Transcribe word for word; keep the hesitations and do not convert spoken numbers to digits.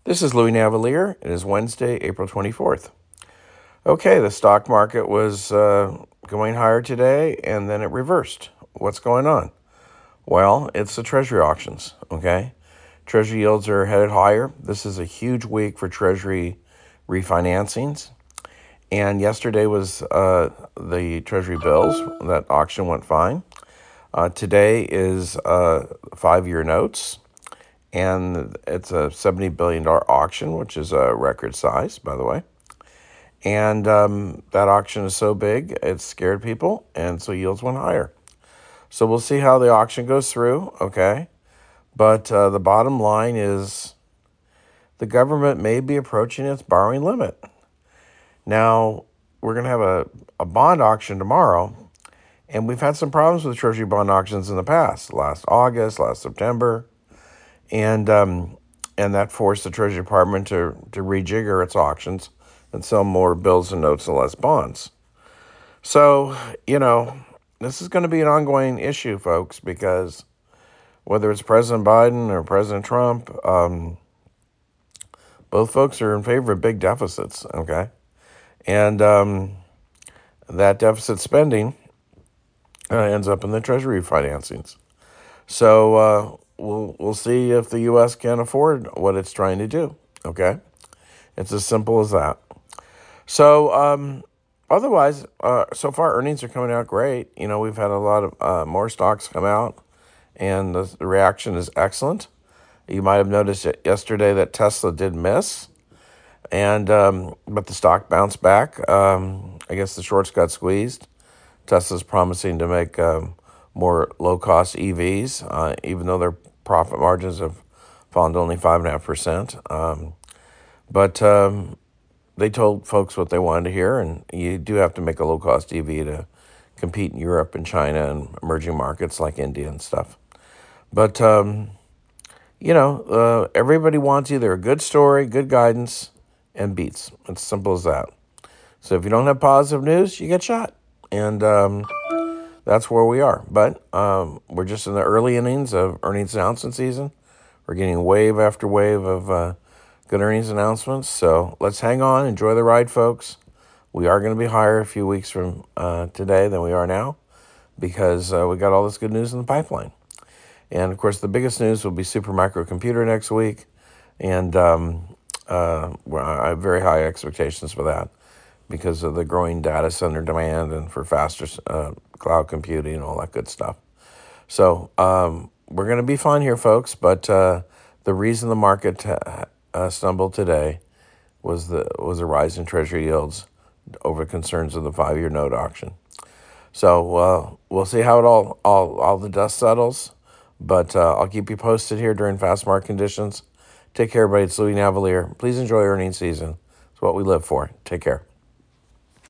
This is Louis Navalier. It is Wednesday, April twenty-fourth. Okay, the stock market was uh, going higher today, and then it reversed. What's going on? Well, it's the Treasury auctions, okay? Treasury yields are headed higher. This is a huge week for Treasury refinancings. And yesterday was uh, the Treasury bills. That auction went fine. Uh, today is uh, five-year notes. And it's a seventy billion dollars auction, which is a record size, by the way. And um, that auction is so big, it scared people, and so yields went higher. So we'll see how the auction goes through, okay? But uh, the bottom line is the government may be approaching its borrowing limit. Now, we're going to have a, a bond auction tomorrow, and we've had some problems with Treasury bond auctions in the past, last August, last September. And um, and that forced the Treasury Department to, to rejigger its auctions and sell more bills and notes and less bonds. So, you know, this is going to be an ongoing issue, folks, because whether it's President Biden or President Trump, um, both folks are in favor of big deficits, okay? And um, that deficit spending uh, ends up in the Treasury financings. So, uh, We'll we'll see if the U S can afford what it's trying to do, okay? It's as simple as that. So, um, otherwise, uh, so far earnings are coming out great. You know, we've had a lot of uh, more stocks come out, and the, the reaction is excellent. You might have noticed it yesterday that Tesla did miss, and um, but the stock bounced back. Um, I guess the shorts got squeezed. Tesla's promising to make um, more low-cost E Vs, uh, even though their profit margins have fallen to only five point five percent. Um, but um, they told folks what they wanted to hear, and you do have to make a low-cost E V to compete in Europe and China and emerging markets like India and stuff. But, um, you know, uh, everybody wants either a good story, good guidance, and beats. It's simple as that. So if you don't have positive news, you get shot. And um, that's where we are. But um, we're just in the early innings of earnings announcement season. We're getting wave after wave of uh, good earnings announcements. So let's hang on. Enjoy the ride, folks. We are going to be higher a few weeks from uh, today than we are now because uh, we got all this good news in the pipeline. And, of course, the biggest news will be Supermicro Computer next week. And um, uh, I have very high expectations for that, because of the growing data center demand and for faster uh, cloud computing and all that good stuff. So um, we're going to be fine here, folks, but uh, the reason the market uh, stumbled today was the was a rise in Treasury yields over concerns of the five-year note auction. So uh, we'll see how it all, all, all the dust settles, but uh, I'll keep you posted here during fast market conditions. Take care, everybody. It's Louis Navalier. Please enjoy earnings season. It's what we live for. Take care.